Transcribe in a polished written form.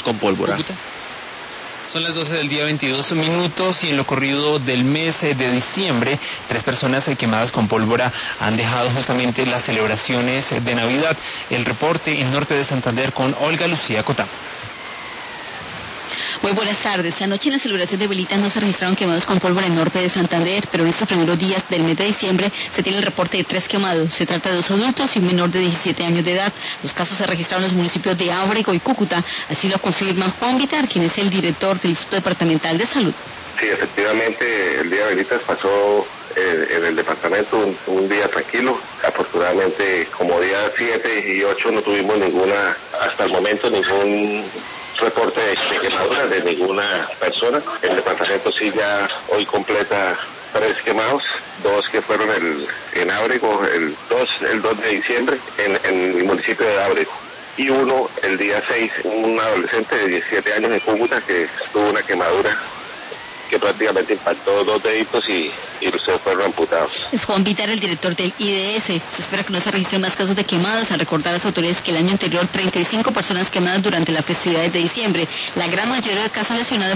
con pólvora. Cúcuta. Son las 12 del día 22 minutos y en lo corrido del mes de diciembre, 3 personas quemadas con pólvora han dejado justamente las celebraciones de Navidad. El reporte en Norte de Santander con Olga Lucía Cotá. Muy buenas tardes. Anoche en la celebración de velitas no se registraron quemados con pólvora en Norte de Santander, pero en estos primeros días del mes de diciembre se tiene el reporte de 3 quemados. Se trata de 2 adultos y un menor de 17 años de edad. Los casos se registraron en los municipios de Ábrego y Cúcuta. Así lo confirma Juan Vitar, quien es el director del Instituto Departamental de Salud. Sí, efectivamente, el día de velitas pasó en el departamento un día tranquilo. Afortunadamente, como día 7 y 8 no tuvimos hasta el momento ningún reporte de quemaduras de ninguna persona. El departamento sí ya hoy completa 3 quemados, 2 que fueron en Ábrego, el 2 de diciembre en el municipio de Ábrego, y 1 el día 6, un adolescente de 17 años en Cúcuta que tuvo una quemadura que prácticamente impactó 2 deditos y se fueron amputados. Es Juan Vitar, el director del IDS. Se espera que no se registren más casos de quemadas, al recordar a las autoridades que el año anterior 35 personas quemadas durante las festividades de diciembre. La gran mayoría de casos lesionados